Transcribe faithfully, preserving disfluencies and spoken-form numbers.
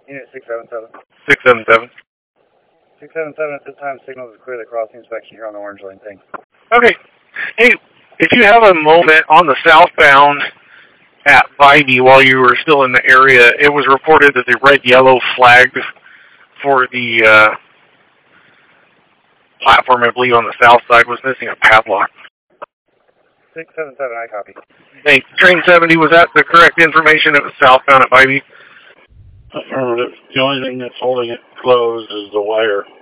Unit six seven seven. six seven seven. six seven seven at this time, signals is clear the crossing inspection here on the orange lane. Thanks. Okay. Hey, if you have a moment on the southbound at Vibey while you were still in the area, it was reported that the red-yellow flag for the uh, platform, I believe, on the south side was missing a padlock. six seven seven, I copy. Hey, train seventy, was that the correct information? It was southbound at Vibey? Affirmative. The only thing that's holding it closed is the wire.